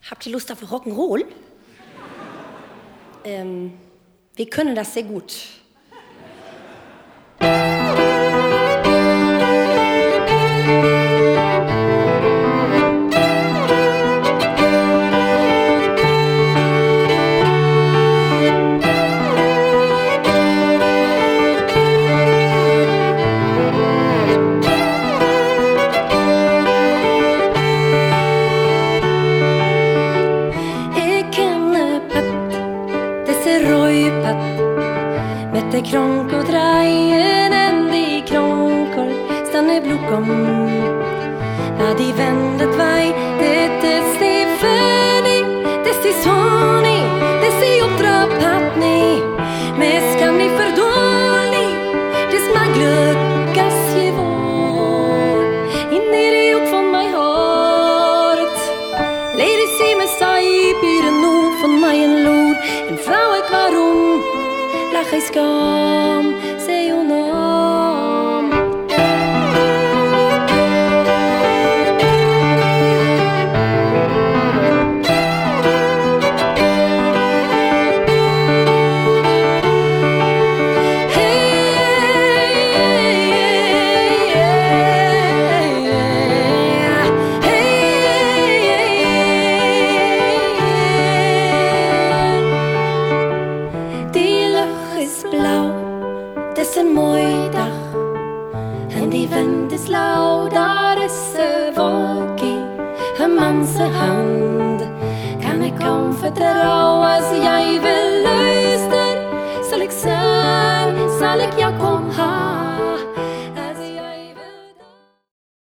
Habt ihr Lust auf Rock'n'Roll? Wir können das sehr gut. Met de kronkel draaien en die kronkel staan i blokom. Ja, die wendet wij, dit is die Fanny, dit is Honey, dit is die opdrappatni. Mes kan ni verdålig, det smag glöggas je vår. In i det ook van mijn hart. Lady see me sai, bieden nu van mij een loer. En vrouw ik waarom? Lach is skam,